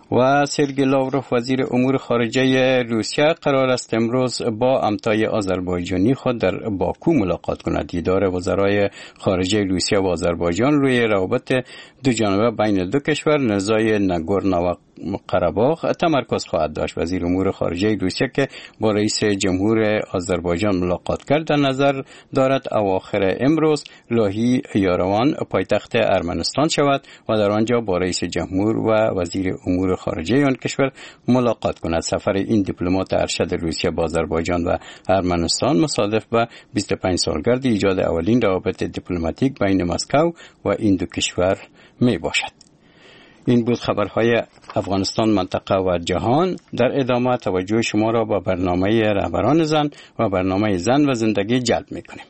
و سرگئی لاوروف وزیر امور خارجه روسیه قرار است امروز با همتای آذربایجانی خود در باکو ملاقات کند. دیدار وزرای خارجه روسیه و آذربایجان روی روابط دو جانبه بین دو کشور نزاع ناگورنو قره‌باغ تمرکز خواهد داشت. وزیر امور خارجه روسیه که با رئیس جمهور آذربایجان ملاقات کرد در نظر دارد اواخر امروز لاهی یاروان پایتخت ارمنستان شود و در آنجا با رئیس جمهور و وزیر امور خارجه آن کشور ملاقات کند. سفر این دیپلمات ارشد روسیه با آذربایجان و ارمنستان مصادف به 25 سالگرد ایجاد اولین روابط دیپلماتیک بین مسکو و این دو کشور می باشد. این بود خبرهای افغانستان، منطقه و جهان. در ادامه توجه شما را به برنامه رهبران زن و برنامه زن و زندگی جلب می‌کنیم.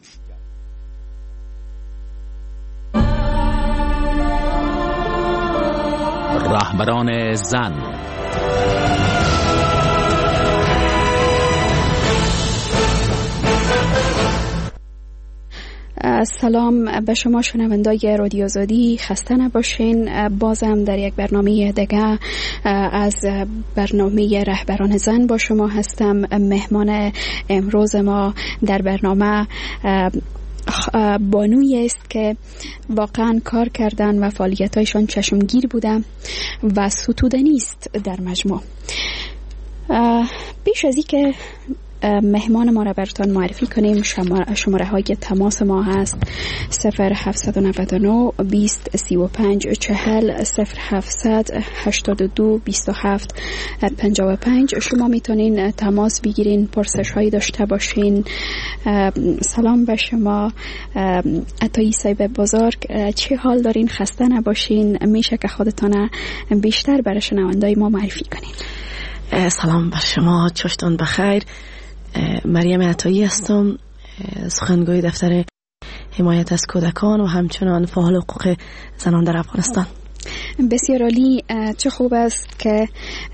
رهبران زن. سلام به شما شنوندای رادیو آزادی، خسته نباشین. بازم در یک برنامه دیگه از برنامه رهبران زن با شما هستم. مهمان امروز ما در برنامه بانویی است که واقعا کار کردن و فعالیتایشان چشمگیر بوده و ستودنی است در مجموع. بیش از این که مهمان ما را براتون معرفی کنیم، شماره های تماس ما هست 0799 20 35 40 0700 82 27 55. شما میتونین تماس بگیرین، پرسش هایی داشته باشین. سلام به شما عطایی صاحب بزرگ، چه حال دارین؟ خسته نباشین. میشه که خودتان بیشتر برای شنوندای ما معرفی کنین؟ سلام بر شما، چشتون بخیر. مریم عطایی هستم، سخنگوی دفتر حمایت از کودکان و همچنان فعال حقوق زنان در افغانستان. بسیار عالی. چه خوب است که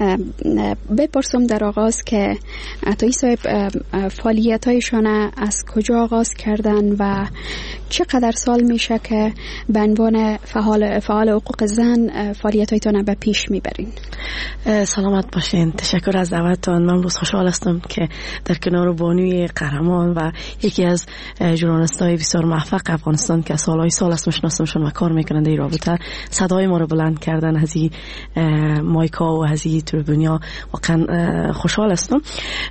بپرسم در آغاز که عطایی صاحب فعالیت‌هایشان از کجا آغاز کردن و چقدر سال میشه که به عنوان فعال حقوق زن فعالیت‌هایتان به پیش میبرین؟ سلامت باشین. تشکر از دعوتتان. من روز خوشحال هستم که در کنار بانوی قهرمان و یکی از ژورنالیست‌های بسیار موفق افغانستان که سالهای سال است میشناسمشون و کار میکنن در این رابطه، صدای ما رو بلند کردن از این مایکا و از این تریبونیا. واقعا خوشحال هستم.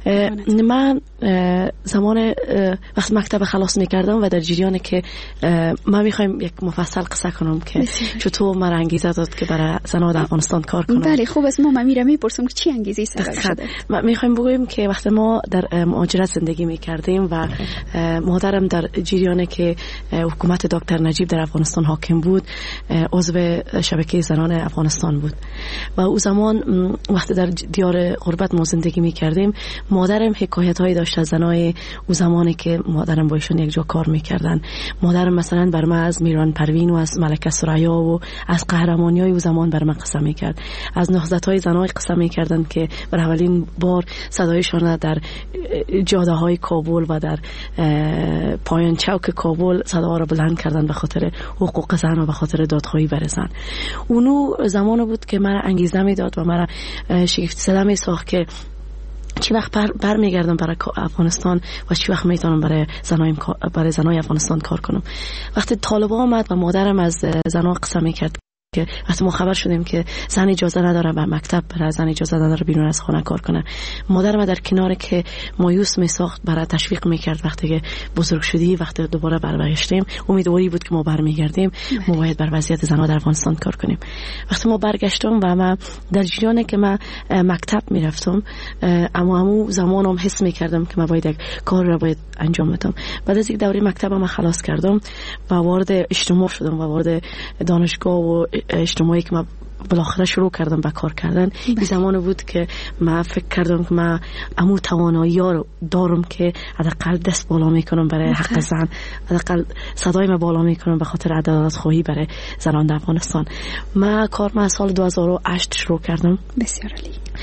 من زمان وقت مکتب خلاص میکردم و در جریان که ما میخوایم یک مفصل قصه کنم که چطور من انگیزه داد که برای زنان در افغانستان کار کنم. بله خوب است. ما میپرسم که چی انگیزه سبب شده؟ ما میخوایم بگویم که وقتی ما در مهاجرت زندگی میکردیم و مادرم در جریان که حکومت دکتر نجیب در افغانستان حاکم بود عضو شبکه زنان افغانستان بود و او زمان وقتی در دیار غربت ما زندگی میکردیم، مادرم حکایت هایی داشت از زنای او زمانی که مادرم با ایشون یک جا کار میکردن. مادرم مثلا بر من از میران پروین و از ملکه ثریا و از قهرمانی های او زمان بر من قصه میکرد. از نهضت های زنای قصه میکردن که بر اولین بار صدایشان در جاده های کابل و در پایان چوک کابل صدا را بلند کردن به خاطر حقوق زن و به خاطر دادخواهی بر زن. اونو زمان بود که من انگیزه میداد و من شگفت زده میساخت که چی وقت برمیگردم برای افغانستان و چی وقت میتونم برای زنای افغانستان کار کنم. وقتی طالبان آمد و مادرم از زنها قصه میکرد که وقتی ما خبر شدیم که زن اجازه نداره به مکتب بره، زن اجازه نداره بیرون از خانه کار کنه، مادرم در کنار که مایوس میساخت برای تشویق میکرد. وقتی که بزرگ شدی، وقتی دوباره برگشتیم، امیدواری بود که ما برمیگردیم، ما باید بر وضعیت زنها در افغانستان کار کنیم. وقتی ما برگشتم و ما در جریان که ما مکتب میرفتم، اما زمانم حس میکردم که ما باید یک کار را باید انجام بدم. بعد از یک دوره مکتبم خلاص کردم و وارد اجتماع شدم و وارد دانشگاه و اجتماعی که من بالاخره شروع کردم به کار کردن. این زمان بود که من فکر کردم که من امو توانایی ها رو دارم که حداقل دست بالا میکنم برای حق زن، حداقل صدای من بالا میکنم به خاطر عدالت خواهی برای زنان در افغانستان. من کار سال 2008 شروع کردم. بسیار عالی.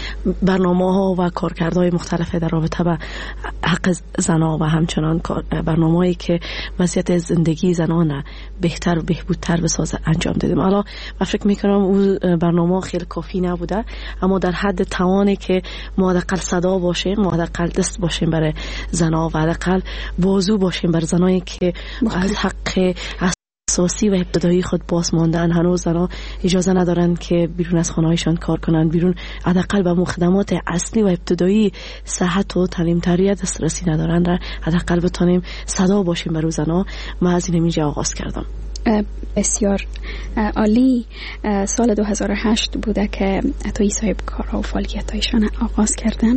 برنامه‌ها و کارکردهای مختلف در رابطه با حق زنان و همچنان برنامه‌ای که وضعیت زندگی زنان بهتر و بهبودتر بسازه انجام دادیم. حالا من فکر می‌کنم اون برنامه خیلی کافی نبوده، اما در حد توانی که ما حداقل صدا باشیم، ما حداقل دست باشیم برای زنان و حداقل بازو باشیم بر زنانی که از حق اساسی و ابتدایی خود باز ماندن. هنوز زنان اجازه ندارن که بیرون از خانه‌هایشان کار کنن، بیرون حداقل به خدمات اصلی و ابتدایی صحت و تعلیم تربیت دسترسی ندارن. را حداقل بتونیم صدا باشیم برای زنان. من از اینجا آغاز کردم. بسیار عالی. سال 2008 بوده که عطایی صاحب کارها و فعالیت‌هایشان آغاز کردن.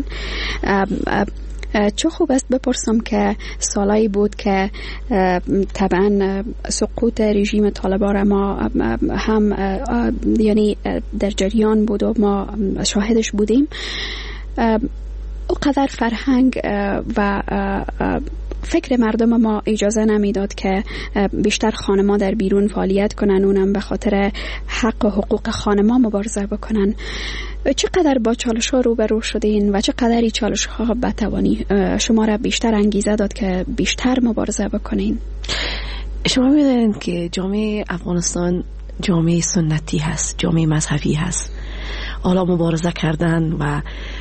چه خوب است بپرسم که سالایی بود که طبعا سقوط رژیم طالبان ما هم یعنی در جریان بود و ما شاهدش بودیم. اونقدر فرهنگ و فکر مردم ما اجازه نمیداد که بیشتر خانما در بیرون فعالیت کنن، اونم به خاطر حق و حقوق خانما مبارزه بکنن. چقدر با چالش ها روبرو شدین و چقدر این چالش ها بتوانی شما را بیشتر انگیزه داد که بیشتر مبارزه بکنین؟ شما می‌دونید که جامعه افغانستان جامعه سنتی هست، جامعه مذهبی هست. حالا مبارزه کردن و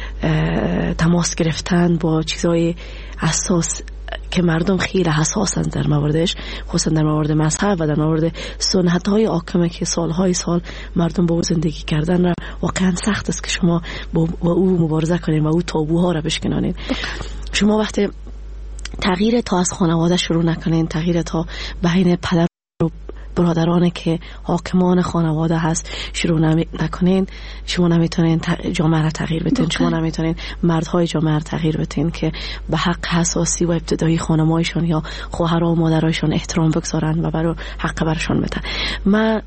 تماس گرفتن با چیزای اساس که مردم خیلی حساسند در موردش، خصوصا در مورد مذهب و در مورد سنت‌های حاکمه که سالهای سال مردم با او زندگی کردن، را واقعا سخت است که شما با او مبارزه کنین و او تابوها را بشکنانین. شما وقتی تغییر تا از خانواده شروع نکنین، تغییر تا بین پدر و برادرانی که حاکمان خانواده هست شروع نکنین، شما نمیتونین جامعه را تغییر بدین. شما نمیتونین مردهای جامعه را تغییر بدین که به حق اساسی و ابتدایی خانمایشان یا خواهرها و مادرایشان احترام بگذارن و برای حق برشان بدن. من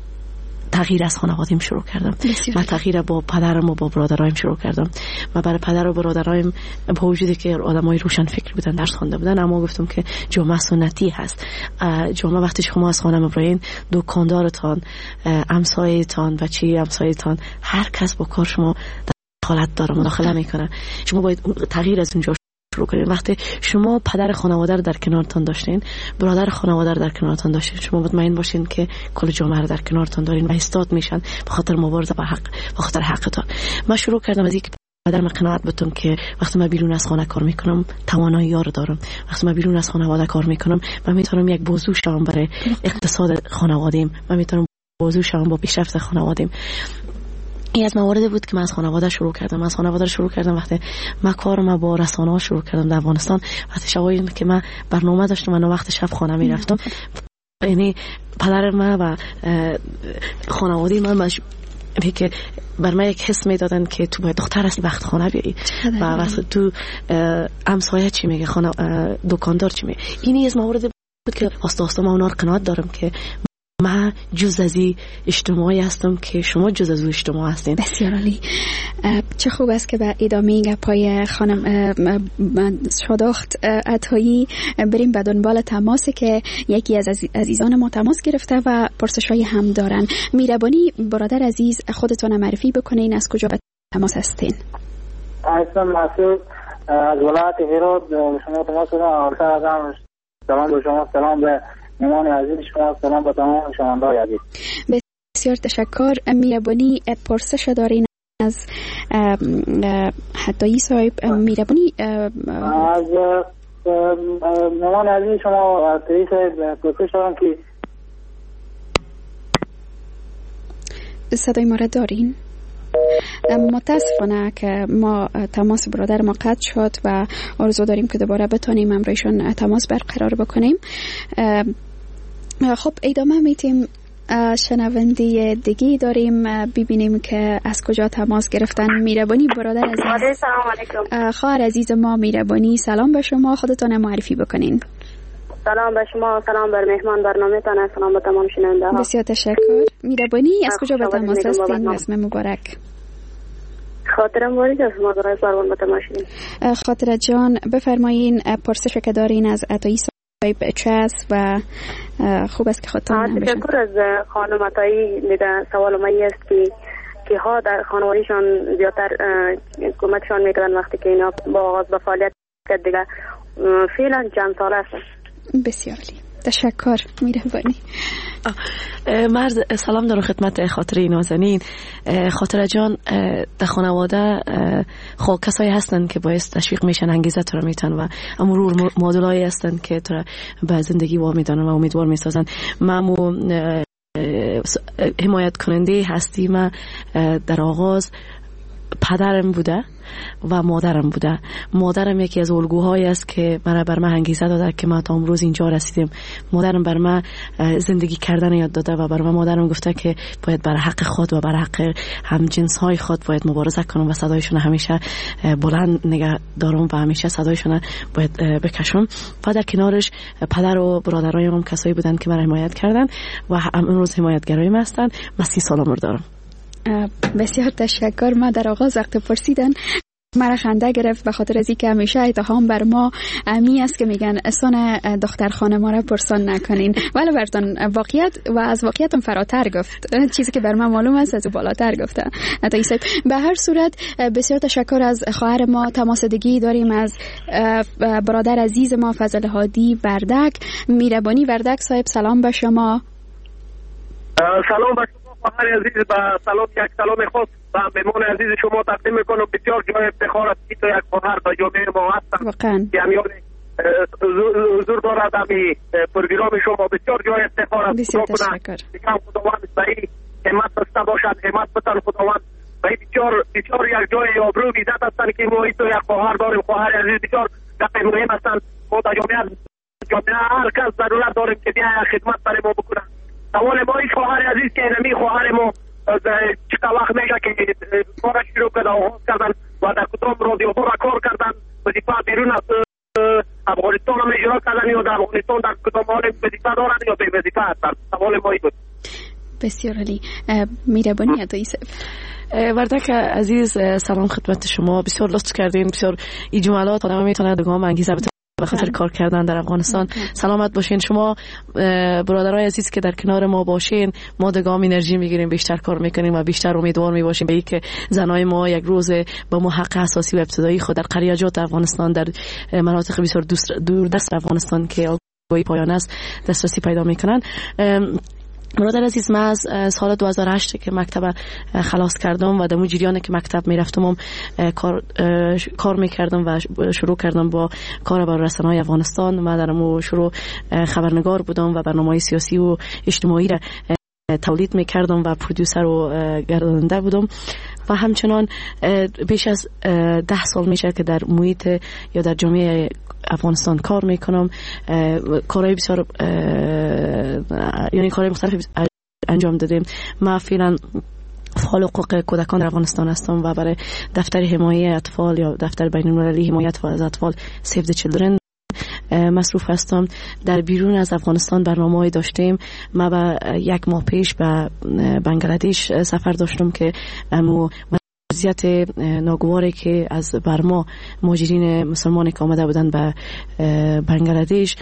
تغییر از خانوادیم شروع کردم. من تغییر با پدرم و با برادرایم شروع کردم. من برای پدر و برادرایم با وجودی که آدمای روشن فکر بودن، درس خوانده بودن، اما گفتم که جامعه سنتی هست. جامعه وقتی شما از خانه میبرین، دکاندارتان، همسایه‌تان، بچه همسایه‌تان، هر کس با کار شما دخالت داره، مداخله میکنه. شما باید تغییر از اونجا شروع کنین. وقتی شما پدر خانواده رو در کنارتان داشتین، برادر خانواده رو در کنارتان داشتین، شما مطمئن باشین که کل جامعه رو در کنارتان دارین و استاد میشن به خاطر مبارزه به خاطر حقتان. من شروع کردم از اینکه پدرم قناعت بتم که وقتی من بیرون از خانه کار میکنم توانایی رو دارم. وقتی من بیرون از خانواده کار میکنم من میتونم یک بازو شوم برای اقتصاد خانواده‌ام، من میتونم بازو شوم با پیشرفت خانواده‌ام. این از مواردی بود که من از خانواده شروع کردم. وقتی من کارم با رسانه‌ها شروع کردم در افغانستان. وقتی شبایی که من برنامه داشتم، من وقت شب خانه میرفتم، یعنی پدر من و خانواده من که بر من یک حس میدادن که تو باید دختر هستی وقت خانه بیایی و وقتی تو همسایه چی میگه، دکاندار چی میگه. این از مواردی بود که آستا من اونا رو قناعت دارم که من جز از این اجتماعی هستم که شما جز از اون اجتماع هستین. بسیار عالی. چه خوب است که به ادامه گپای خانم شاداخت عطایی بریم به دنبال تماسی که یکی از عزیزان ما تماس گرفته و پرسش‌های هم دارن. میربانی برادر عزیز خودتون معرفی بکنین، از کجا به تماس هستین؟ اسمم مسعود از ولایت هرات شما تماس دارم. سلام به شما، سلام به مهمان عزیز شما، سلام به تمام شنوندگان عزیز. بسیار تشکر. میربانی پرسش دارین از عطایی صاحب. میربانی از مهمان عزیز شما عطایی صاحب پرسش دارم که صدای ما را دارین؟ متاسفانه که ما تماس برادر ما قطع شد و آرزو داریم که دوباره بتونیم امروزشون تماس برقرار بکنیم. خب ادامه میتیم. شنونده دیگه داریم، ببینیم که از کجا تماس گرفتن. میربانی برادر عزیز. سلام علیکم. خواهر عزیز ما میربانی، سلام به شما، خودتون معرفی بکنین. سلام به شما، سلام بر مهمان برنامه تان، سلام به تمام شنونده ها. بسیار تشکر. میربانی از کجا به تماس هستین؟ اسم مبارک. خاطر مبارک از ما برای پروان به تماس شدیم. خاطر جان بفرمایین پرسش که دارین از عطایی صاحب چه است و خوب است که خودتون تشکر از خانم عطایی. سوال من است که بچه ها در خانوادهشان زیادتر کمکشان میکردن وقتی که اینا با آغاز به فعالیت کرد دیگه. فعلا چند سال است. بسیار عالی، تشکر. میرهبانی. مرد سلام دارم خدمت خاطره نازنین. خاطره جان، در خانواده خب کسایی هستن که باعث تشویق میشن، انگیزه تو رو میتن و امور مدلایی هستن که تو را به زندگی وا میدن و امیدوار میسازن. من حمایت کننده هستی. من در آغاز پدرم بوده و مادرم بوده. مادرم یکی از الگوهایی است که بر من انگیزه داده که ما تا امروز اینجا رسیدیم. مادرم بر من زندگی کردن یاد داده و بر من مادرم گفته که باید بر حق خود و بر حق همجنس های خود باید مبارزه کنم و صدایشون همیشه بلند نگه دارم و همیشه صدایشون باید بکشم. و در کنارش پدر و برادرایم هم کسایی بودن که من حمایت کردن و امروز حمایتگرایم هستن. من 30 سال عمر دارم. بسیار تشکر. ما در آغاز وقت پرسیدن مرا خنده گرفت به خاطر از اینکه همیشه اتهام بر ما امی است که میگن سن دختر خانه ما را پرسان نکنین، ولی برتون واقعیت و از واقعیتم فراتر گفت. چیزی که بر من معلوم است از بالاتر گفته. به هر صورت بسیار تشکر از خواهر ما. تماسدگی داریم از برادر عزیز ما فضل هادی وردک. میربانی وردک صاحب، سلام به شما. سلام به شما خواهر عزیز، با سلام یک سلام خاص و مهمان عزیز شما تقدیم میکنم. بسیار جای افتخار است که یک خواهر در جامعه ما هستند که همیان حضور دارد همی پروگرام شما. بسیار جای افتخار است. بسیار تشکر. میگم خداوند به این همت بسته باشد، همت بتن خداوند. و این بسیار یک جای آبرو بیزت هستند که ما این یک خواهر داریم. خواهر عزیز بسیار گپ مهم هستند. ما در جامعه هر کس ضرورت داریم که بیا خدمت برای ما بکنند. سوال ما این خواهر عزیز که نمی خواهر ما چقدر وقت میشه که کار شروع کرده آغاز کردن و در کدام رادیوها را کار کردن، وظیفه بیرون از افغانستان هم اجرا کردن یا در افغانستان در کدام حال وظیفه دارن یا به وظیفه هستن؟ سوال ما این بود. بسیار عالی. میربانی عطایی صاحب. وردک عزیز سلام خدمت شما. بسیار لطف کردین. بسیار این جملات آدم میتونه دگام انگیزه بده به خاطر کار کردن در افغانستان. سلامت باشین شما برادرای عزیز که در کنار ما باشین. ما دگام انرژی میگیریم، بیشتر کار میکنیم و بیشتر امیدوار میباشیم به اینکه زنای ما یک روز با ما حق اساسی و ابتدایی خود در قریاجات افغانستان، در مناطق بسیار دور دست افغانستان که آگاهی پایان است دسترسی پیدا میکنن. برادر عزیز، من از سال 2008 که مکتب خلاص کردم و در اون جریان که مکتب میرفتم کار میکردم و شروع کردم با کار بر رسانه‌های افغانستان. من در اون شروع خبرنگار بودم و برنامه‌های سیاسی و اجتماعی را تولید میکردم و پرودوسر و گرداننده بودم و همچنان بیش از 10 سال میشه که در محیط یا در جامعه افغانستان کار میکنم. کارهای بسیار یعنی کارهای مختلف انجام دادیم. من فعلا فعال حقوق کودکان در افغانستان هستم و برای دفتر حمایت اطفال یا دفتر بین‌المللی حمایت از اطفال سیو د چیلدرن مصروف هستم. در بیرون از افغانستان برنامه‌ای داشتیم. ما با 1 ماه پیش به بنگلادش سفر داشتم که وضعیت ناگواری که از برما مهاجرین مسلمانی که آمده بودن به بنگلادش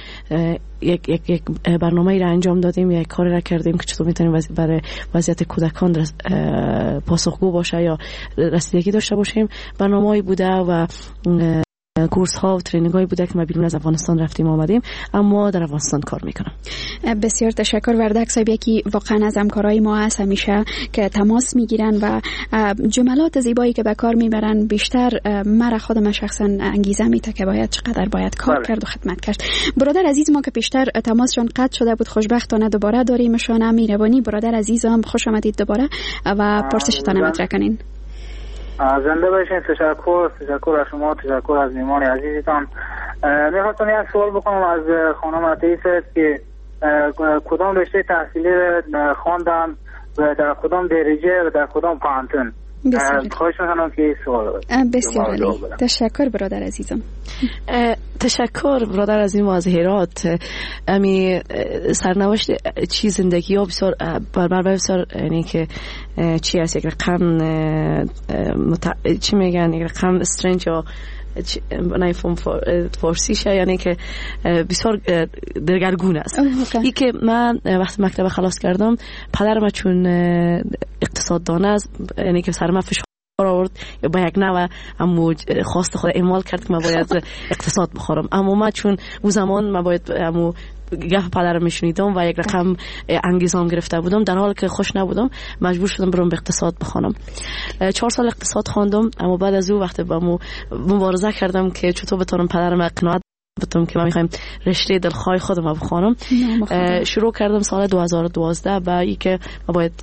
یک برنامه‌ای را انجام دادیم، یک کاری را کردیم که چطور میتونیم برای وضعیت کودکان پاسخگو باشه یا رسیدگی داشته باشیم. برنامه‌ای بوده و کورس ها و ترینینگ هایی بوده که ما بیرون از افغانستان رفتیم آمدیم، اما در افغانستان کار میکنم. بسیار تشکر. وردک صاحب یکی واقعا از همکارای ما هست، همیشه که تماس میگیرن و جملات زیبایی که به کار میبرن بیشتر مرا خودم شخصا انگیزه میده که چقدر باید کار کرد و خدمت کرد. برادر عزیز ما که بیشتر تماسشون قطع شده بود، خوشبختانه دوباره داریمشون. میربانی برادر عزیزم، خوش آمدید دوباره و پرسشتان مطرح کنین. زنده باشین. تشکر از شما، تشکر از میمان عزیزتان. میخواستم یک سوال بکنم از خانم عطایی که کدام رشته تحصیلی خواندن و در کدام درجه و در کدام پانتون؟ خواهش میکنم که سوال بسیار عالی. تشکر برادر عزیزم. تشکر برادر عزیزم از هرات. امی سرنوشت چی زندگی ها بسیار بربر بسیار، یعنی که چی هست یک رقم چی میگن، یک رقم استرنج یا نایفون فارسیشه، یعنی که بسیار دگرگون است. این که من وقتی مکتب خلاص کردم، پدرم چون اقتصاددان است، یعنی که سرم فشار آورد با یک نوع امو خواست خود اعمال کرد که من باید اقتصاد بخورم. اما من چون اون زمان من باید امو گفت پدرم میشنیدم و یک رقم انگیزام گرفته بودم، در حالی که خوش نبودم مجبور شدم برم به اقتصاد بخونم. 4 سال اقتصاد خواندم، اما بعد از او وقتی با مبارزه کردم که چطور بتونم پدرم اقناع بتونم که من میخوایم رشته دلخواه خودم بخونم. شروع کردم سال 2012 با ای که باید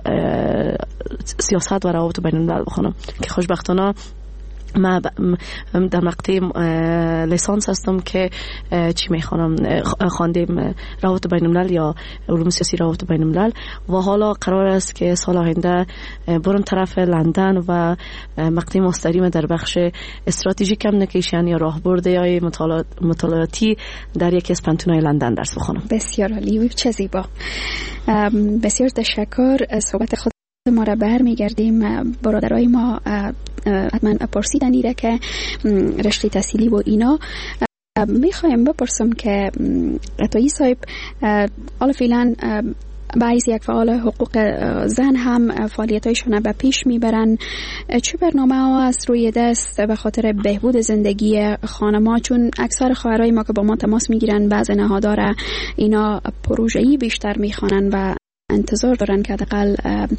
سیاست و روابط بین الملل بخونم که خوشبختانه من در مقطع لیسانس هستم که چی میخوانم، خواندیم روابط بین الملل یا علوم سیاسی روابط بین الملل و حالا قرار است که سال آینده برم طرف لندن و مقطع ماستریم در بخش استراتژیک کامیونیکیشن یا راهبردهای مطالعاتی در یکی از پنتونهای لندن درس بخونم. بسیار عالی، چه زیبا. بسیار تشکر. صحبت خود ما را برمیگردیم. برادرای ما حتما پرسیدن ایره که رشته تحصیلی و اینا میخوایم بپرسم که عطایی صاحب حالا فعلا بعضی یک فعال حقوق زن هم فعالیتایشون به پیش میبرن. چه برنامه ها است روی دست به خاطر بهبود زندگی خانم‌ها؟ چون اکثر خواهرای ما که با ما تماس میگیرن بعض نهاداره اینا پروژه‌ای بیشتر میخوانن و انتظار دارن که حداقل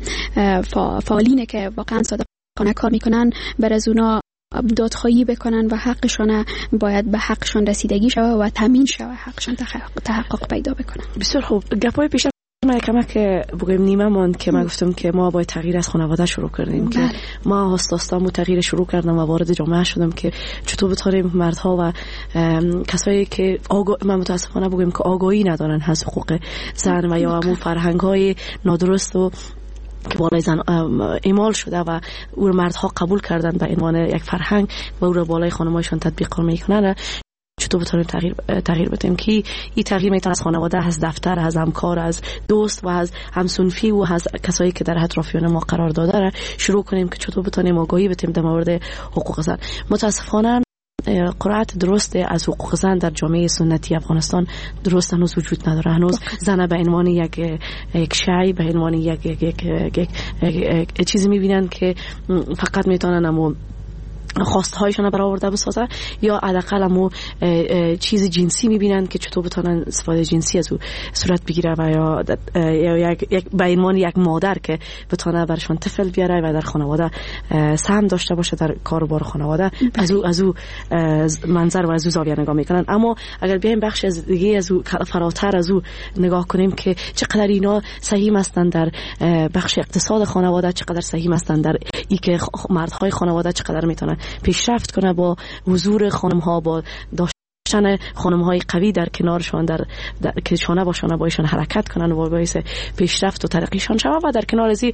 فعالینه که واقعا صادقانه کار میکنن بر از اونا دادخواهی بکنن و حقشون باید به حقشون رسیدگی شوه و تامین شوه، حقشون تحقق پیدا بکنن. بسیار خوب. گپای پیش ما که بگیم نیمه ماند که من گفتم که ما باید تغییر از خانواده شروع کردیم که ما هستاستم و تغییر شروع کردم و وارد جامعه شدم که چطور بتونیم مردها و کسایی که من متاسفانه بگیم که آگاهی ندارن از حقوق زن و یا همون فرهنگ‌های نادرست و که بالای زن اعمال شده و او مردها قبول کردن به عنوان یک فرهنگ و او را بالای خانم‌هایشان تطبیق میکنن، چطور بتونیم تغییر بدیم که این تغییر میتونه از خانواده، از دفتر، از همکار، از دوست و از همسنفی و از کسایی که در اطرافیان ما قرار داده شروع کنیم که چطور بتونیم آگاهی بدیم در مورد حقوق زن. متاسفانه قرائت درست از حقوق زن در جامعه سنتی افغانستان درست هنوز وجود نداره. هنوز زن به عنوان یک شی، به عنوان یک چیزی میبینن که فقط میتونن امو خواستهایشان برآورده بسازن یا حداقل همو چیز جنسی میبینن که چطور بتونن استفاده جنسی از او صورت بگیره و یا یک به عنوان یک مادر که بتونه برشان طفل بیاره و در خانواده سهم داشته باشه در کاروبار خانواده. از او منظر و از او زاویه نگاه میکنن. اما اگر بیایم بخش از دیگه از او فراتر از او نگاه کنیم که چقدر اینا سهیم هستند در بخش اقتصاد خانواده، چقدر سهیم هستند در ای که مردهای خانواده چقدر میتونن پیشرفت کنه با حضور خانم‌ها، با داشتن خانم‌های قوی در کنارشان، در که شانه با شانه بایشان حرکت کنن و باعث پیشرفت و ترقیشان شود. و در کنار از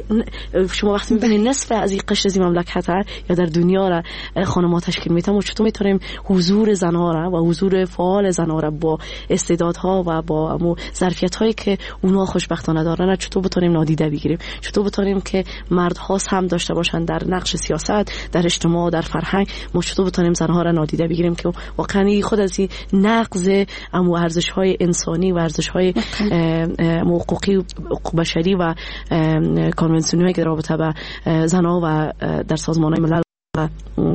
شما وقتی می‌بینید نصف از این قشر از مملکت یا در دنیا را خانم‌ها تشکیل میدن و چطور میتونیم حضور زن‌ها را و حضور فعال زن‌ها را با استعدادها و با ظرفیت‌هایی که اونها خوشبختانه دارن چطور بتونیم نادیده بگیریم، چطور بتونیم که مردها هم داشته باشن در نقش سیاست، در اجتماع، در فرهنگ، ما چطور بتونیم زن‌ها را نادیده بگیریم که واقعا خود از این نقض ارزش‌های انسانی و ارزش‌های حقوقی و حقوق بشری و کنوانسیونی که رابطه به زن‌ها و در سازمان‌های ملل و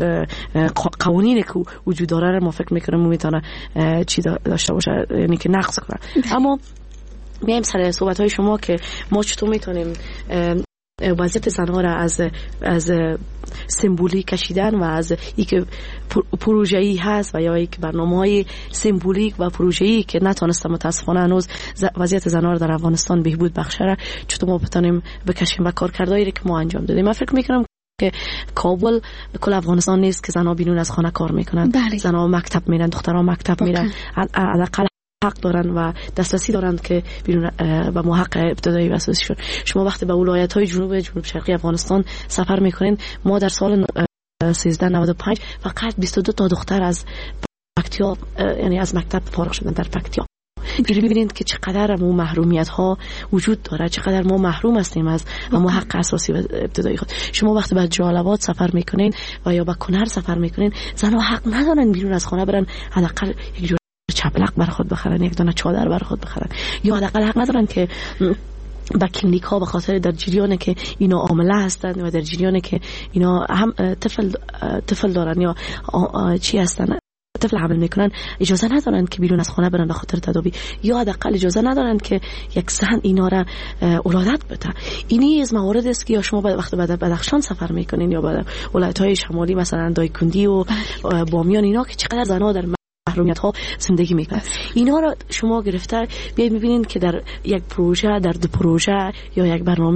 قوانینی که وجود داره ما فکر می‌کنم میتونه چی داشته باشه، یعنی که نقض کنه. اما میایم سر صحبت‌های شما که ما چطور میتونیم وضعیت زنها را از سمبولی کشیدن و از اینکه پروژه‌ای هست و یا یک برنامه‌های سمبولیک و پروژه‌ای که نتونسته متاسفانه هنوز وضعیت زنها را در افغانستان بهبود بخشه، چطور ما بتونیم بکشیم و کارکردهایی که ما انجام دادیم. من فکر می‌کنم که کابل کل افغانستان نیست که زنها بیرون از خانه کار میکنن. زنها مکتب میرن، دخترها مکتب میرن، حداقل حق دارن و دسترسی دارن که بیرون و محق ابتدایی و اساسیشون. شما وقتی به ولایت‌های جنوب شرقی افغانستان سفر میکنین، ما در سال 1395 فقط 22 تا دختر از پکتیا، یعنی از مکتب فارغ شدن در پکتیا. ببینید که چقدر ما محرومیت ها وجود داره، چقدر ما محروم هستیم از اما حق اساسی و ابتدایی خود. شما وقتی به جالبات سفر میکنین و یا به کنر سفر میکنین، زنها حق ندارن بیرون از خانه برن حداقل یک جور چپلق بر خود بخرن، یک دونه چادر بر خود بخرن، یا حداقل حق ندارن که با کلینیک ها به خاطر در جریانه که اینا عامله هستند و در جریانه که اینا هم طفل دارن یا چی هستن، طفل حمل میکنن، اجازه ندارن که بیرون از خانه برن به خاطر تداوی، یا حداقل اجازه ندارن که یک زن اینا را ولادت بده. اینی از موارد است که یا شما وقتی به بدخشان سفر میکنین یا به ولایت‌های شمالی مثلا دایکندی و بامیان، اینا که چقدر زنها در محرومیت ها زندگی میکنن، اینا را شما گرفته بیاید میبینین که در یک پروژه، در دو پروژه یا یک برنامه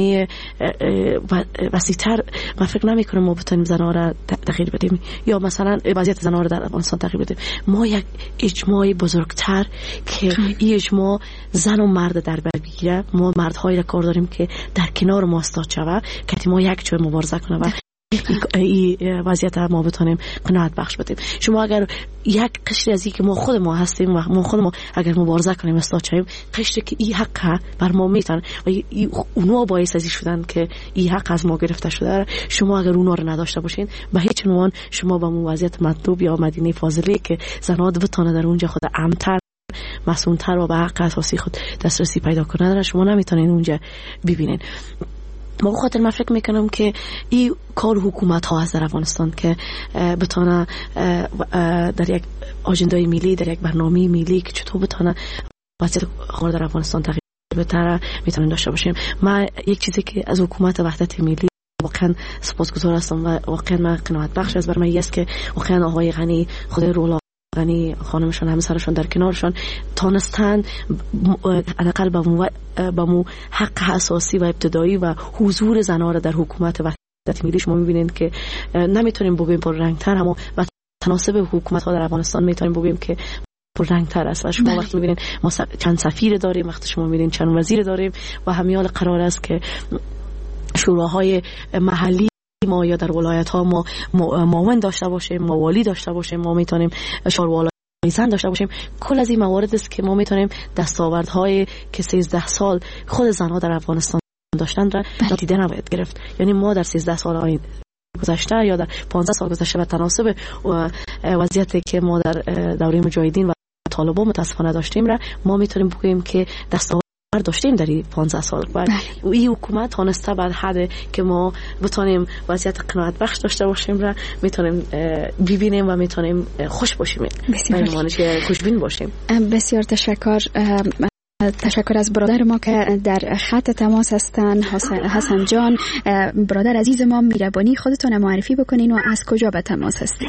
وسیع‌تر، من فکر نمی‌کنم ما بتونیم زن‌ها را تغییر بدیم یا مثلا وضعیت زن‌ها را در افغانستان تغییر بدیم. ما یک اجماع بزرگتر که این اجماع زن و مرد در بر بگیره، ما مردهایی را کار داریم که در کنار ما استاد شوه که ما یک جای مبارزه کنیم و این وضعیت ما بتونیم قناعت بخش بدیم. شما اگر یک قشری از این که ما خود ما هستیم و ما خود ما اگر مبارزه کنیم استاد شویم، قشری که این حق بر ما میتن و اونها باعث ازی شدن که این حق از ما گرفته شده، شما اگر اونها رو نداشته باشین به هیچ عنوان شما به اون وضعیت مطلوب یا مدینه فاضله که زنها بتونه در اونجا خود امن‌تر، مسئول‌تر و به حق اساسی خود دسترسی پیدا کنن شما نمیتونین اونجا ببینین. ما خاطر من فکر میکنم که این کار حکومت ها از در افغانستان که بتونه در یک آژندای ملی، در یک برنامه ملی که چطور بتونه وضعیت کار در افغانستان تغییر بده میتونیم داشته باشیم. من یک چیزی که از حکومت وحدت ملی واقعا سپاسگزار هستم و واقعا من قناعت بخش از برای است که واقعا آقای غنی، خدای رولا غنی، خانمشان، همسرشان در کنارشان تانستن حداقل با مو حق اساسی و ابتدایی و حضور زنها را در حکومت وحدت ملی. شما میبینید که نمیتونیم بگیم پر رنگتر، اما و تناسب حکومت ها در افغانستان میتونیم بگیم که پر رنگتر است. و شما وقتی میبینید ما چند سفیر داریم، وقتی شما میبینید چند وزیر داریم و همیال قرار است که شوراهای محلی ما یا در ولایت ها ما معاون داشته باشیم، ما والی داشته باشیم، ما میتونیم شورای زن داشته باشیم. کل از این موارد است که ما میتونیم دستاوردهای که 13 سال خود زنها در افغانستان داشتن را نادیده نباید گرفت. یعنی ما در 13 سال گذشته یا در 15 سال گذشته به تناسب وضعیتی که ما در دوره مجاهدین و طالبان متاسفانه داشتیم را ما میتونیم بگیم که دستاورد داشتیم در 15 سال و این حکومت تانسته بر حد که ما بتونیم وضعیت قناعت بخش داشته باشیم را میتونیم ببینیم و میتونیم خوش باشیم، خوشبین باشیم. بسیار تشکر. تشکر از برادر ما که در خط تماس هستن، حسن جان. برادر عزیز ما، میربانی خودتون معرفی بکنین و از کجا به تماس هستین؟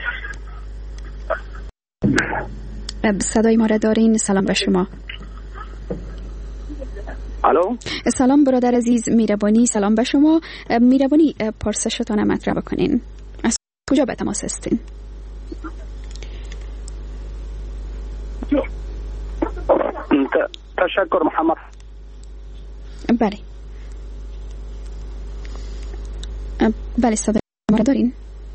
صدای ما را دارین؟ سلام به شما. الو، سلام برادر عزیز میربانی، سلام به شما. میربانی پرسشتان مطرح بکنین، از کجا به تماس هستین؟ تشکر محمد. بله بله، صدای ما را دارین؟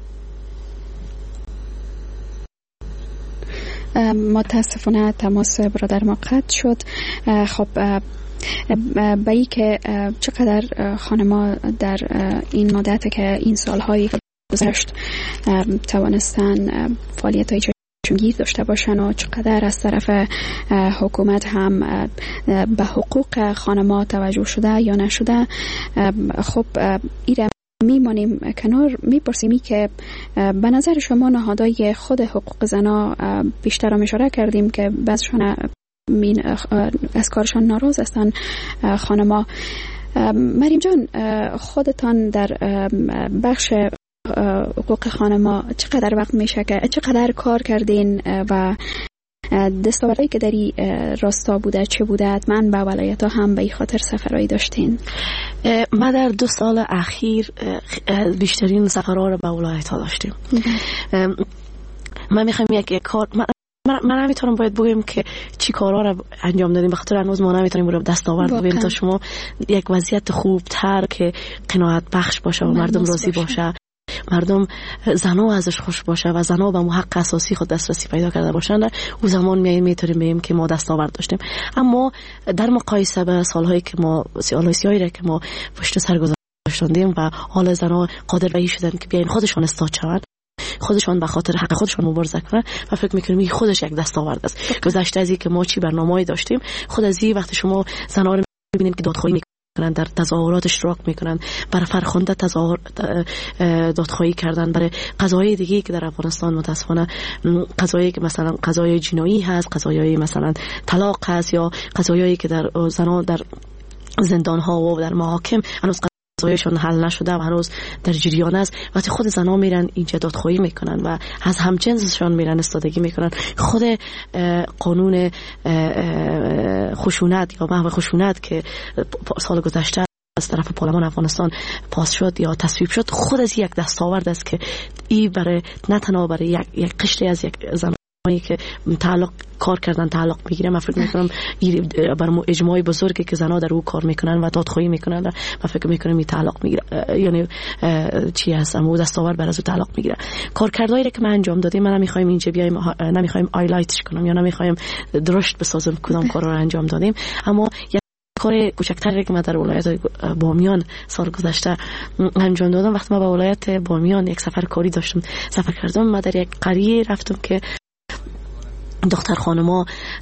متاسفانه تماس برادر ما قطع شد. خب به ای که چقدر خانما در این مدت که این سالهایی که گذشت توانستن فعالیت های چشمگیر داشته باشن و چقدر از طرف حکومت هم به حقوق خانما توجه شده یا نشده. خب ایره میمانیم کنار، میپرسیمی که به نظر شما نهادهای خود حقوق زنا بیشتر هم اشاره کردیم که بعضشان از کارشان ناراض هستن خانما. مریم جان، خودتان در بخش حقوق خانما چقدر وقت میشه که چقدر کار کردین و دستاوردهایی که در این راستا بوده چه بوده؟ حتما به ولایت ها هم به این خاطر سفرهایی داشتین. ما در 2 سال اخیر بیشترین سفرها رو به ولایت ها داشتیم. من میخوام یک کار من نمیتونم باید بگم که چی کارا رو انجام دادیم، به خاطر هنوز ما نمیتونیم رو دستاورد بگیم تا شما یک وضعیت خوبتر که قناعت بخش باشه و مردم راضی باشه مردم زنا ازش خوش باشه و زنا به حق اساسی خود دسترسی پیدا کرده باشند، او زمان میتونیم بگیم که ما دستاورد داشتیم. اما در مقایسه به سالهایی که ما سیاهی که ما پشت سر گذاشتیم و حال زنا قادر به این شدن که بیاین خودشان استاد شوند، خودشان به خاطر حق خودشان مبارزه کنن و فکر میکنم این خودش یک دستاورد است. گذشته از این که ما چی برنامه‌ای داشتیم، خود از این وقتی شما زنا رو میبینیم که دادخواهی میکنن، در تظاهرات اشتراک میکنن، برای فرخنده دادخواهی کردن، برای قضایای دیگه که در افغانستان متاسفانه قضایی که مثلا قضای جنایی هست، قضایای مثلا طلاق هست، یا قضایایی که در زنا در زندان ها و در محاکم هنوز قضایشون حل نشده و هنوز در جریان است، وقتی خود زنا میرن اینجا دادخواهی میکنن و از همجنسشون میرن استادگی میکنن، خود قانون خشونت یا محو خشونت که سال گذشته از طرف پارلمان افغانستان پاس شد یا تصویب شد، خود از یک دستاورد است که این برای نه تنها برای یک قشری از یک زنانی که کار کردن تعلق میگیره. من فکر میکنم برای اجماعی بزرگی که زنا در او کار میکنن و دادخواهی میکنن، من فکر میکنم این تعلق میگیره، یعنی چی هست اما دستاورد بر از او تعلق میگیره. کارکردهایی که ما انجام دادیم، من نمیخوایم اینجا بیایم، نمیخوایم هایلایتش کنم یا نمیخوایم درشت بسازم کدام کارا رو انجام دادیم، اما کار کوچکتری که ما در ولایت بامیان سال گذشته انجام دادم. وقتی ما به ولایت بامیان یک سفر کاری داشتم، سفر کردم، ما در یک قریه رفتم که دختر خانما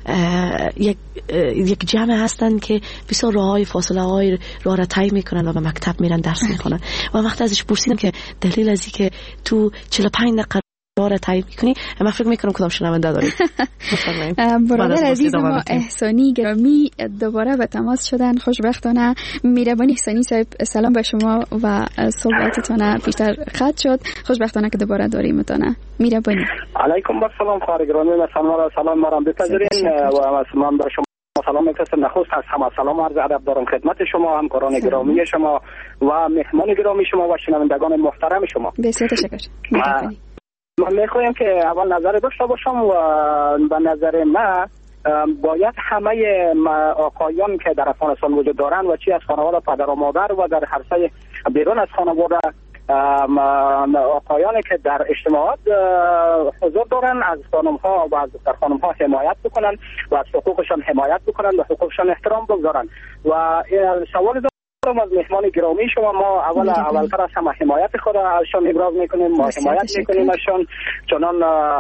یک جمع هستن که بسیار راههای فاصله های راه را طی میکنن و به مکتب میرن درس میخونن و وقتی ازش پرسیدم که دلیل از این که تو 45 دقیقه راه را طی میکنی، من فکر میکنم کدام شنونده دارید. برادر عزیز ما احسانی گرامی دوباره به تماس شدن. خوشبختانه میربانی احسانی صاحب، سلام به شما و صحبتتون بیشتر خط شد. خوشبختانه که دوباره داریم متونه. میربانی علیکم السلام خواهر گرامی، سلام ما را بپذیرین و من بر شما سلام میفرستم. نخست از همه سلام عرض ادب دارم خدمت شما، همکاران گرامی شما و مهمان گرامی شما و شنوندگان محترم شما. بسیار تشکر. من میخوایم که اول نظر داشته باشم و به نظر من باید همه آقایان که در افغانستان وجود دارند و چی از خانواده پدر و مادر و در عرصه بیرون از خانواده آقایانی که در اجتماعات حضور دارن از خانم‌ها و از دختر خانم‌ها حمایت بکنن و از حقوقشان حمایت بکنن و حقوقشان احترام بگذارن. و سوال از مهمان گرامی شما، ما اولتر از همه حمایت خود ازشان ابراز میکنیم، ما حمایت میکنیم ازشان، چنان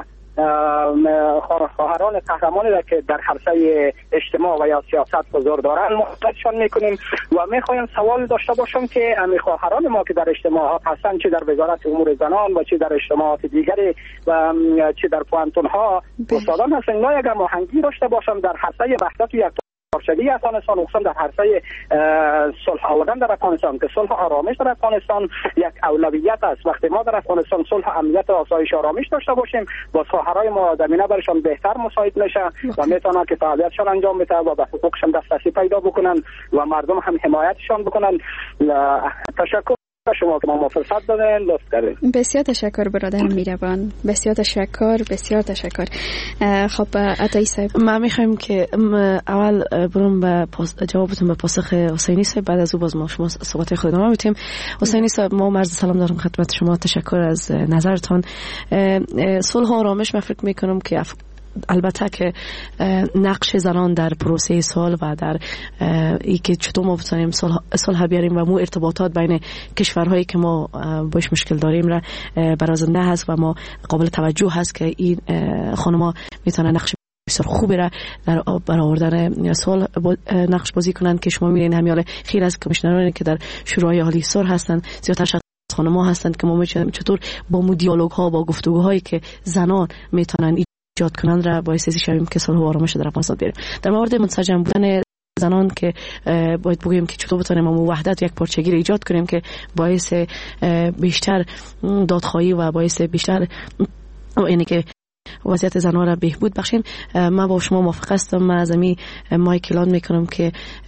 خواهران قهرمانی را که در عرصه اجتماع و یا سیاست حضور دارن محبتشان میکنیم و میخوایم سوال داشته باشم که امی خواهران ما که در اجتماعات هستن، چه در وزارت امور زنان و چه در اجتماعات دیگری و چه در پوانتون ها استادان هستن، اینا یک هماهنگی داشته باشم در عرصه وحدت یک پارچگی افغانستان، خصوصا در عرصه صلح آوردن در افغانستان که صلح و آرامش در افغانستان یک اولویت است. وقتی ما در افغانستان صلح، امنیت و آسایش آرامش داشته باشیم، با خواهرای ما زمینه برشان بهتر مساعد میشه و میتونن که فعالیتشان انجام بده و به حقوقشان دسترسی پیدا بکنن و مردم هم حمایتشان بکنن. تشکر شما که ما فرصت دادین، لطف کردین. بسیار تشکر برادر میربان، بسیار تشکر. خب عطایی صاحب، ما میخوایم که اول برم به جوابتون به پاسخ حسینی صاحب، بعد از او باز ما شما صحبت خود ادامه میدیم. حسینی صاحب، ما عرض سلام دارم خدمت شما، تشکر از نظرتان. صلح و آرامش من فکر میکنم که البته که نقش زنان در پروسه صلح و در ای که چطور ما بتونیم صلح بیاریم و مو ارتباطات بین کشورهایی که ما باش مشکل داریم را برازنده هست و ما قابل توجه هست که این خانم‌ها میتونن نقش بسیار خوبی را در برآوردن صلح نقش بازی کنند که شما می‌بینید همیال خیر از کمیشنرانی که در شورای عالی صلح هستند زیادتر خانم‌ها هستند که ما می‌بینیم چطور با مو دیالوگ‌ها با گفتگوهایی که زنان میتونن ایجاد کنند را باعث شویم که صلح و آرامش در افغانستان بیاریم. در مورد منسجم بودن زنان که باید بگوییم که چطور بتونیم ما وحدت یک پارچگی را ایجاد کنیم که باعث بیشتر دادخواهی و باعث بیشتر یعنی که وضعیت زنان را بهبود بخشیم. من با شما موافق هستم. من از امی مایک اعلان میکنم که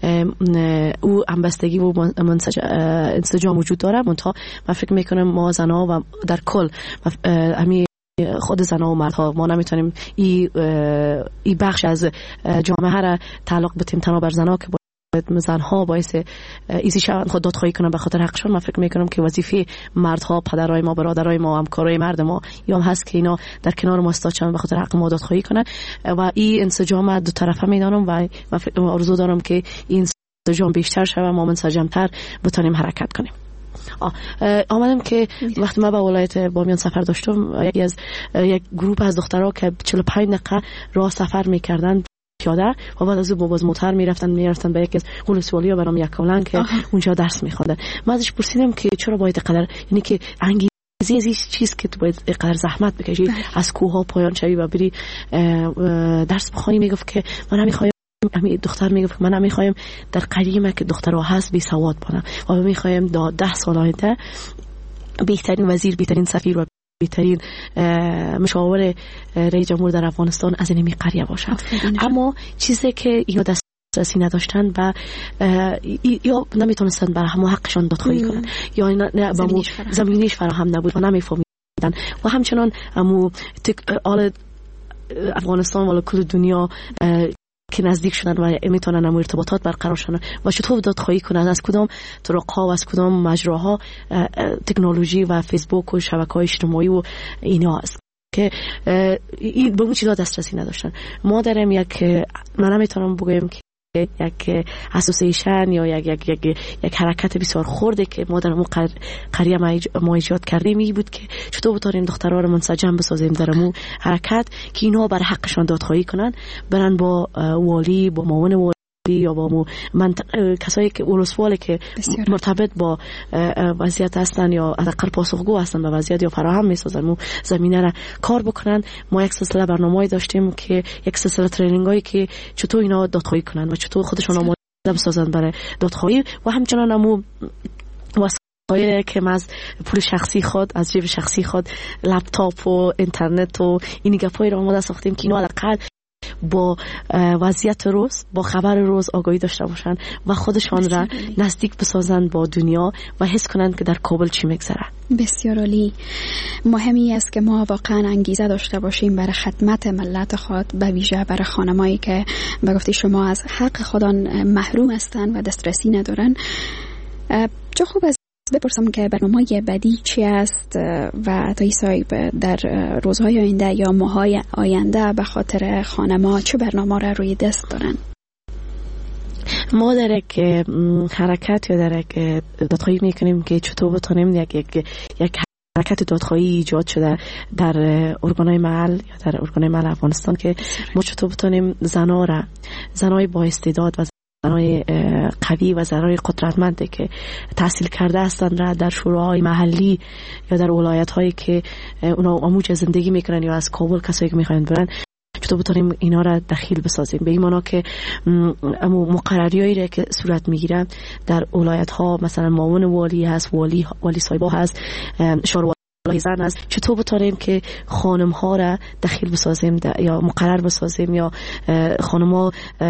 او همبستگی و انسجام وجود داره، منتها من فکر میکنم ما زنها و در کل امی خود زنها و مردها ما نمیتونیم این بخش از جامعه را تعلق بدیم تنها بر زنها که زنها باعث ایزی شوند خود دادخواهی کنن به خاطر حقشون. من فکر میکنم که وظیفه مردها، پدرای ما، برادرای ما، همکارای مرد ما یا هم هست که اینا در کنار ما استاد به خاطر حق ما دادخواهی کنن و این انسجام دو طرفه میدانم و آرزو دارم که این انسجام بیشتر شود و ما منسجم‌تر بتونیم حرکت کنیم. آمدم که وقتی من به ولایت بامیان سفر داشتم، یک گروه از دخترها که 45 دقیقه راه سفر میکردن پیاده و بعد از اون باز موتور میرفتن به یک ولسوالی یا برام یک کولن که اونجا درس میخوندن. من ازش پرسیدم که چرا باید قدر، یعنی که انگیزه از چیز که تو باید قدر زحمت بکشی از کوه ها پایان شوی و بری درس بخونی. میگفت که من نمیخوایم، دختر میگفت من نمیخوایم در قریمه که دخترها هست بی سواد باشن و میخوایم تا 10 سال آینده بهترین وزیر، بهترین سفیر و بهترین مشاور رئیس جمهور در افغانستان از این قریه باشن. اما چیزی که اینا دسترسی نداشتن و یا نمیتونستن برای همه حقشان دادخواهی کنن یا زمینیش فراهم نبود و نمیفهمیدن و همچنان آل افغانستان و کل دنیا که نزدیک شدن و میتونن هم ارتباطات برقرار شدن و چطور دادخواهی کنن از کدام طرق‌ها و از کدام مجراها تکنولوژی و فیسبوک و شبکه‌های اجتماعی و اینا است که این به اون چیزا دسترسی نداشتن. ما داریم من نمیتونم بگم که یک اسوسییشن یا یک حرکت بسیار خرده که ما در اون قریه ما ایجاد کردیم این بود که چطور بتونیم دخترها رو منسجم بسازیم در اون حرکت که اینا بر حقشان دادخواهی کنن، برن با والی، با معاون والی یا با کسایی که ولسوالی که مرتبط با وضعیت هستن یا حداقل پاسخگو هستن به وضعیت یا فراهم میسازن زمینه را کار بکنن. ما یک سلسله برنامه‌ای داشتیم که یک سلسله ترینینگایی که چطور اینا دادخواهی کنن و چطور خودشون آماده بسازن برای دادخواهی و همچنان همون وسایلی که از پول شخصی خود، از جیب شخصی خود، لپتاپ و اینترنت و این گپایی رو آماده ساختیم که اینا حداقل با وضعیت روز، با خبر روز آگاهی داشته باشن و خودشان را نزدیک بسازن با دنیا و حس کنند که در کابل چی میگذره. بسیار عالی. مهمی است که ما واقعا انگیزه داشته باشیم برای خدمت ملت خود، به ویژه برای خانمایی که به گفته شما از حق خودان محروم هستند و دسترسی ندارن. چه خوب است بپرسم که برنامه بعدی چی است و تا صاحب در روزهای آینده یا ماهای آینده به خاطر خانما چه برنامه را روی دست دارن؟ ما در یک حرکت یا در یک دادخواهی میکنیم که چطور بتونیم یک حرکت دادخواهی ایجاد شده در ارگانهای محل یا در ارگانهای محل افغانستان که ما چطور بتونیم زنای با استعداد و زنای قوی و زنای قدرتمند که تحصیل کرده هستند را در شوراهای محلی یا در ولایت هایی که اونا آموزش زندگی میکنن یا از کابل کسایی که میخواین برن چطور بتونیم اینا را دخیل بسازیم به این معنا که مقرریایی که صورت میگیره در ولایت ها، مثلا معاون والی هست، والی صاحبا هست، زن است، چطور بتونیم که خانم ها را دخیل بسازیم یا مقرر بسازیم یا خانم ها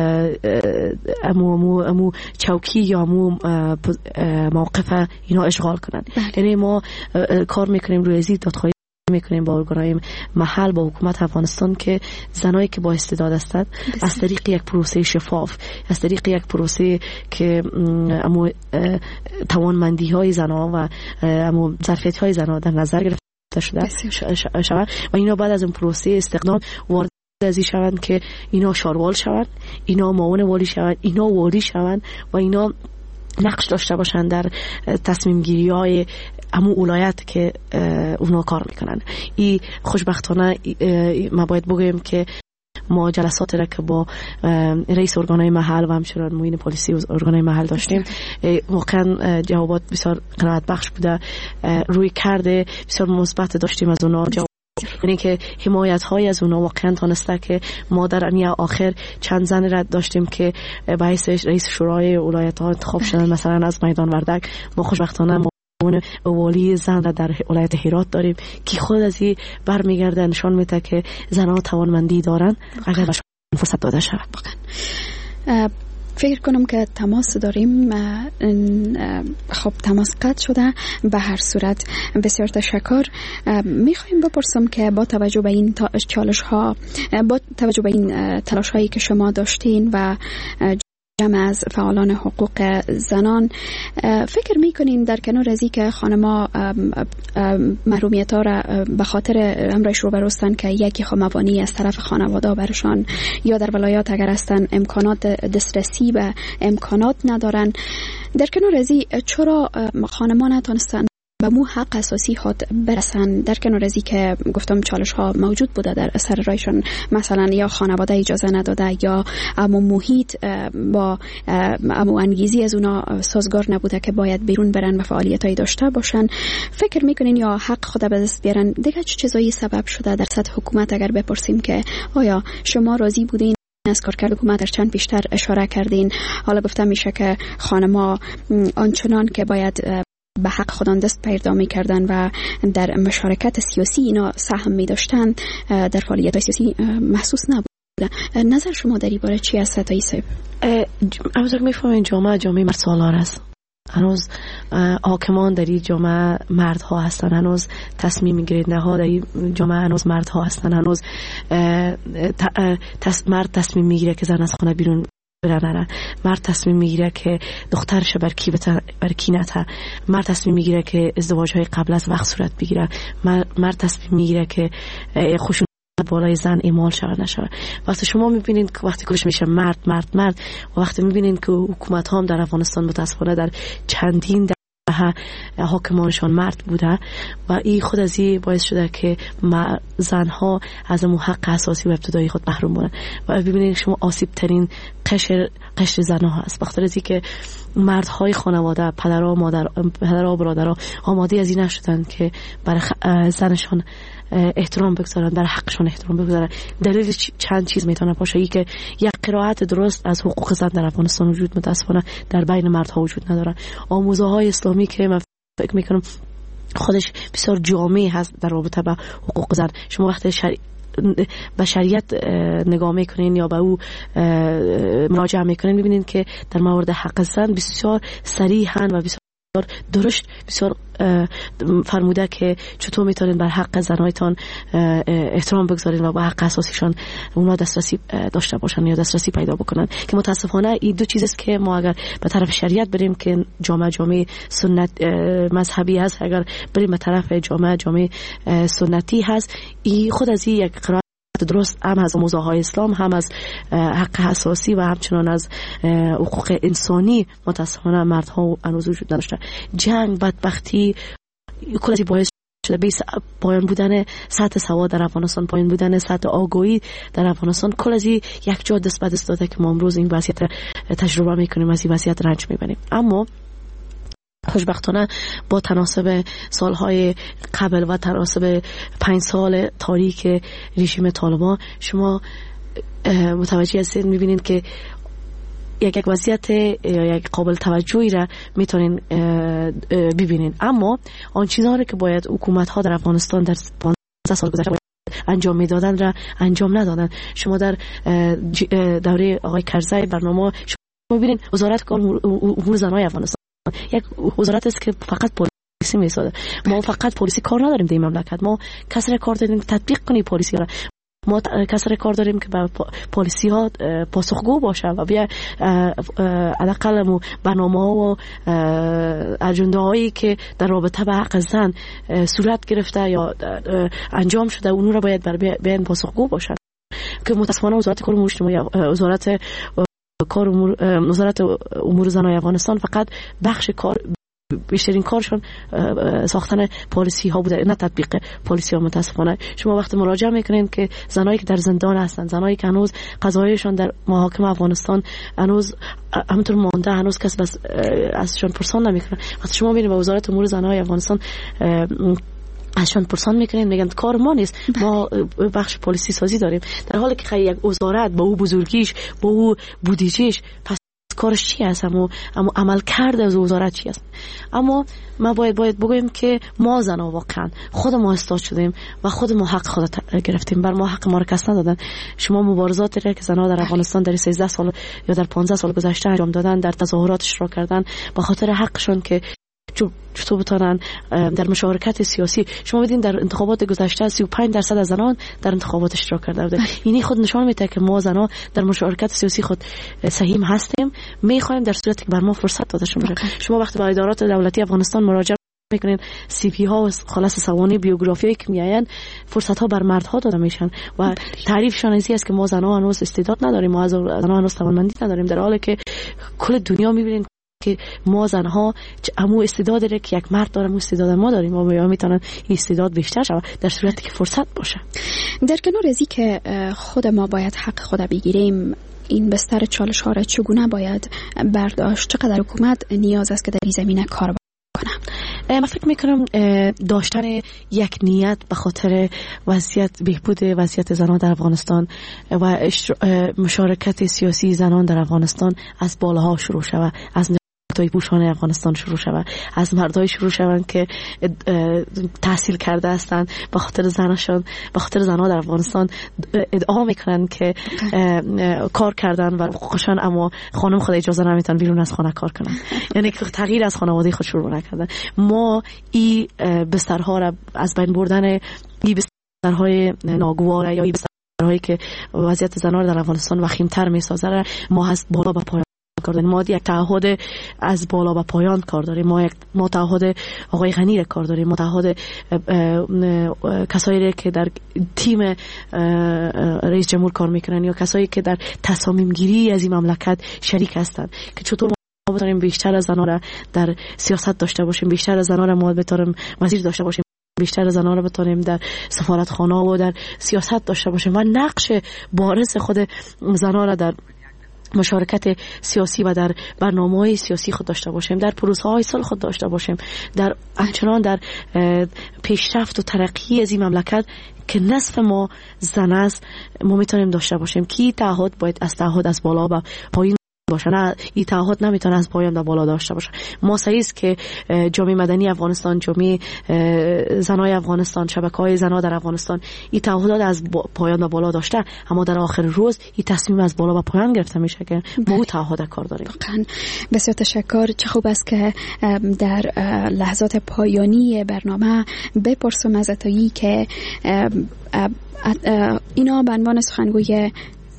امو چوکی یا امو موقف اینا اشغال کنن. یعنی ما کار میکنیم روی ازید دادخواهی میکنیم با ارگانهای محل، با حکومت افغانستان که زنایی که با استعداد هستند از طریق یک پروسه شفاف، از طریق یک پروسه که امو توانمندی های زنها و امو ظرفیت های زنها در نظر گرفته شده و اینا بعد از این پروسه استقدام وارد ازی شوند که اینا شاروال شوند، اینا معاون والی شوند، اینا والی شوند و اینا نقش داشته باشند در تصمیم گیری های همون ولایت که اونا کار میکنن. این خوشبختانه ما باید بگویم که ما جلسات را که با رئیس ارگانهای محل و همچنان معین پلیسی ارگانهای محل داشتیم واقعا جوابات بسیار قناعت بخش بوده، روی کرده بسیار مثبت داشتیم از اونا. یعنی که حمایت های از اونا واقعا تانسته که ما در انیه آخر چند زن را داشتیم که باعث رئیس شورای ولایت ها انتخاب شدن. مثلا از میدان وردک ما خوشبختانه اون والی زن را در ولایت هرات داریم که خود از این برمیگرده نشان میده که زنها توانمندی دارن اگر بهشون فرصت داده شود. فکر کنم که تماس داریم. خب تماس قطع شده. به هر صورت بسیار تشکر. میخوایم بپرسم که با توجه به این چالش ها، با توجه به این تلاش هایی که شما داشتین و جمع از فعالان حقوق زنان، فکر میکنین در کنار از که خانما محرومیت ها را به خاطر امرش رو برستن که یکی موانعی از طرف خانواده برشان یا در ولایات اگر هستن امکانات دسترسی به امکانات ندارن، در کنار از چرا خانما نتونستن به مو حق اساسی خود برسن؟ در کنار از که گفتم چالش ها موجود بوده در سر رایشان، مثلا یا خانواده اجازه نداده یا امو محیط با امو انگیزی از اونا سازگار نبوده که باید بیرون برن و فعالیت هایی داشته باشن. فکر میکنین یا حق خود به دست بیارن؟ دیگه چه چیزایی سبب شده در سطح حکومت اگر بپرسیم که آیا شما راضی بودین از کارکرد حکومت؟ در چند پیشتر اشاره کردین، حالا گفته میشه که خانما آنچنان که باید به حق خودان دست پیدا می‌کردن و در مشارکت سیاسی اینا سهم می‌داشتن، در فعالیت سیاسی محسوس نبوده. نظر شما در این باره چی است تایی صاحب؟ همونطور که می‌فهمین جامعه مرد سالار است. هنوز حاکمان در این جامعه مردها هستن، هنوز تصمیم می‌گیرنده ها در این جامعه هنوز مردها هستن، هنوز مرد تصمیم می‌گیره که زن از خانه بیرون برنره، مرد تصمیم میگیره که دخترش بر کی نته، مرد تصمیم میگیره که ازدواج های قبل از وقت صورت بگیره، مرد تصمیم میگیره که خشونت بالای زن اعمال شود نشود. وقتی شما میبینید که وقتی کلش میشه مرد و وقتی میبینید که حکومت ها هم در افغانستان متاسفانه در چندین حاکمانشان مرد بوده و این خود از این باعث شده که زنها از اون حق اساسی و ابتدایی خود محروم بودن و ببینید شما آسیب ترین قشر زنها هست. بخاطر از اینکه مردهای خانواده، پدرها و برادرها آماده از این نشدن که برای زنشان احترام بگذارن، در حقشان احترام بگذارن. دلیل چند چیز میتونه باشه. ای که یک قرائت درست از حقوق زن در افغانستان وجود متاسفانه در بین مردها وجود نداره. آموزه‌های اسلامی که من فکر میکنم خودش بسیار جامع هست در رابطه با حقوق زن، شما وقتی به شریعت نگاه میکنین یا به او مراجعه میکنین میبینین که در مورد حق زن بسیار صریحاً و بسیار درشت بسیار فرموده که چطور میتونین بر حق زنایتان احترام بگذارین و با حق اساسیشان اونا دسترسی داشته باشن یا دسترسی پیدا بکنن. که متاسفانه این دو چیز است که ما اگر به طرف شریعت بریم که جامعه سنت مذهبی هست، اگر بریم به طرف جامعه سنتی هست، این خود از این یک قرار درست هم از موضوعهای اسلام، هم از حق اساسی و همچنان از حقوق انسانی متاسفانه مردها هنوز وجود نداشته. جنگ، بدبختی، کلی باعث شده به پایان بودن سطح سواد در افغانستان، پایان بودن سطح آگاهی در افغانستان، کل از یک جا دست به دست داده که ما امروز این وضعیت تجربه میکنیم، از این وضعیت رنج میبریم. اما خوشبختانه با تناسب سالهای قبل و تناسب 5 سال تاریک رژیم طالبان شما متوجه هستید، میبینید که یک وضعیت یا یک قابل توجهی را میتونین ببینین. اما آن چیزها که باید حکومت ها در افغانستان در 15 سال گذشته انجام میدادن را انجام ندادن. شما در دوره آقای کرزی برنامه شما ببینید وزارت امور زنان افغانستان یک وزارت است که فقط پلیسی میسازه. ما فقط پلیسی کار نداریم در این مملکت، ما کسر کار داریم تطبیق کنیم پلیسی را، ما کسر کار داریم که پلیسی ها پاسخگو باشه و بیا حداقل برنامه ها و اجنده هایی که در رابطه با حق زن صورت گرفته یا انجام شده اون را باید بین پاسخگو باشن. که متاسفانه وزارت کار امور اجتماعی، وزارت امور زنان افغانستان فقط بخش کار، بیشترین کارشون ساختن پالیسی ها بوده، نه تطبیق پالیسی ها. متاسفانه شما وقتی مراجعه میکنین که زنایی که در زندان هستن، زنایی که هنوز قضایشون در محاکم افغانستان هنوز همونطور مانده، هنوز کس بس ازشون پرسان نمیکنه. وقتی شما میرین به وزارت امور زنان افغانستان ازشان پرسان میکنین، میگن کار ما نیست، ما بخش پالیسی سازی داریم، در حالی که یک وزارت با او بزرگیش، با او بودجهش، پس کارش چی هست؟ اما عمل کرده از وزارت چی هست؟ اما ما باید بگویم که ما زنها واقعا خود ما استاد شدیم و خود ما حق خود گرفتیم، بر ما حق ما را کس ندادن. شما مبارزاتی را که زنها در افغانستان در 13 سال یا در 15 سال گذشته انجام دادن، در تظاهرات اشتراک کردن به خاطر حقشون که چطور بتونن در مشارکت سیاسی. شما بدین در انتخابات گذشته 35% از زنان در انتخابات اشتراک کرده بودند. یعنی خود نشان میده که ما زنان در مشارکت سیاسی خود سهیم هستیم. میخوایم در صورتی که بر ما فرصت داده شده. شما وقتی به ادارات دولتی افغانستان مراجعه میکنین، سی پی ها و خلاص سوانح بیوگرافیایی که میاین، فرصت ها بر مردها داده میشن و تعریفشان ازی است که ما زنان هنوز استعداد نداریم، ما زنان هنوز توانمندی نداریم، در حالی که کل دنیا میبینین که ما زنها همون استعداد داره که یک مرد داره، همون استعداد ما داریم. ما میتونن این استعداد بیشتر شود در صورتی که فرصت باشه. در کنار ازی که خود ما باید حق خود بگیریم، این بستر چالش ها را چگونه باید برداشت؟ چقدر حکومت نیاز است که در این زمینه کار کنه؟ من فکر میکنم داشتن یک نیت به خاطر بهبود وضعیت زنان در افغانستان و مشارکت سیاسی زنان در افغانستان از بالاها شروع شود، از مردای پوشان افغانستان شروع شود، از مردای شروع شوند که تحصیل کرده هستند، به خاطر زناشان، به خاطر زنان در افغانستان ادعا میکنن که کار کردن و حقوقشان، اما خانم خود اجازه نمیتن بیرون از خانه کار کنن. یعنی که تغییر از خانواده خود شروع نکردن. ما این بسترها را از بین بردن، این بسترهای ناگوار یا این بسترهایی که وضعیت زنان در افغانستان وخیم‌تر میسازه، ما از بالا به پایین کار داریم. ما یک تعهد از بالا به پایان کار داریم. ما تعهد آقای غنی را کار داریم، ما تعهد کسایی که در تیم رئیس جمهور کار میکنن یا کسایی که در تصامیم گیری از این مملکت شریک هستند که چطور ما بتونیم بیشتر از زنان را در سیاست داشته باشیم، بیشتر از زنان را ما بتونیم وزیر داشته باشیم، بیشتر از زنان را بتونیم در سفارتخانه و در سیاست داشته باشیم و نقش بارز خود زنان را در مشارکت سیاسی و در برنامه‌های سیاسی خود داشته باشیم، در پروسه‌های سال خود داشته باشیم، در همچنان در پیشرفت و ترقی از این مملکت که نصف ما زن است ما میتونیم داشته باشیم. کی تعهد باید از تعهد از بالا و پایین باشه، نه این تعهد نمیتونه از پایان تا بالا داشته باشه. ما سعی است که جامعه مدنی افغانستان، جامعه زنای افغانستان، شبکه‌های زنا در افغانستان این تعهدات از پایان تا بالا داشته، اما در آخر روز این تصمیم از بالا و پایان گرفته میشه که ما اون تعهد کار داریم. واقعا بسیار تشکر. چه خوب است که در لحظات پایانی برنامه بپرسم از اتایی که اینا به عنوان سخنگوی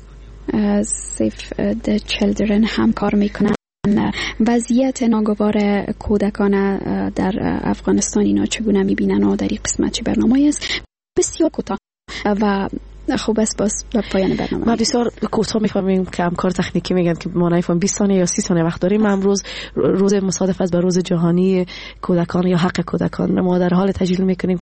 Save the Children هم کار میکنن. وضعیت ناگوار کودکان در افغانستان اینا چگونه میبینن و در این قسمت چه برنامه‌ای است؟ بسیار کوتاه و خوب است باز به پایان برنامه. ما بسیار کوتاه میفهمیم که همکار تکنیکی میگن که ما نمیفهمیم 20 ثانیه یا 30 ثانیه وقت داریم. امروز روز مصادف است با روز جهانی کودکان یا حق کودکان. ما در حال تجلیل میکنیم